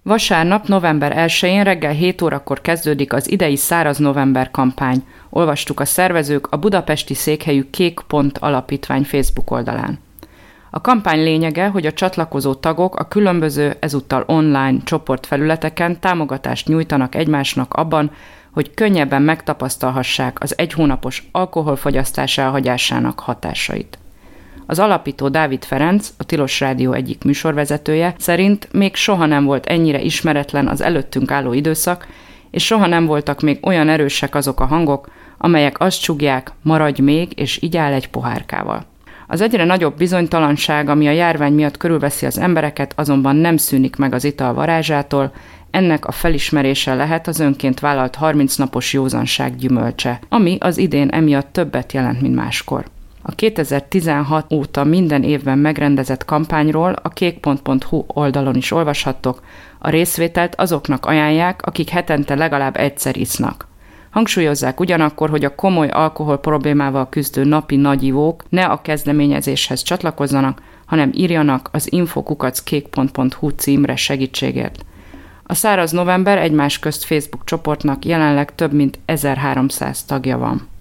Vasárnap, november 1-én reggel 7 órakor kezdődik az idei Száraz November kampány, olvastuk a szervezők a budapesti székhelyű Kék Pont Alapítvány Facebook oldalán. A kampány lényege, hogy a csatlakozó tagok a különböző, ezúttal online csoportfelületeken támogatást nyújtanak egymásnak abban, hogy könnyebben megtapasztalhassák az 1 hónapos alkoholfogyasztás elhagyásának hatásait. Az alapító Dávid Ferenc, a Tilos Rádió egyik műsorvezetője szerint még soha nem volt ennyire ismeretlen az előttünk álló időszak, és soha nem voltak még olyan erősek azok a hangok, amelyek azt csúgják, maradj még, és igyál egy pohárkával. Az egyre nagyobb bizonytalanság, ami a járvány miatt körülveszi az embereket, azonban nem szűnik meg az ital varázsától, ennek a felismerése lehet az önként vállalt 30 napos józanság gyümölcse, ami az idén emiatt többet jelent, mint máskor. A 2016 óta minden évben megrendezett kampányról a kék.hu oldalon is olvashattok, a részvételt azoknak ajánlják, akik hetente legalább egyszer isznak. Hangsúlyozzák ugyanakkor, hogy a komoly alkohol problémával küzdő napi nagyivók ne a kezdeményezéshez csatlakozzanak, hanem írjanak az info@kék.hu címre segítségért. A Száraz November egymás közt Facebook csoportnak jelenleg több mint 1300 tagja van.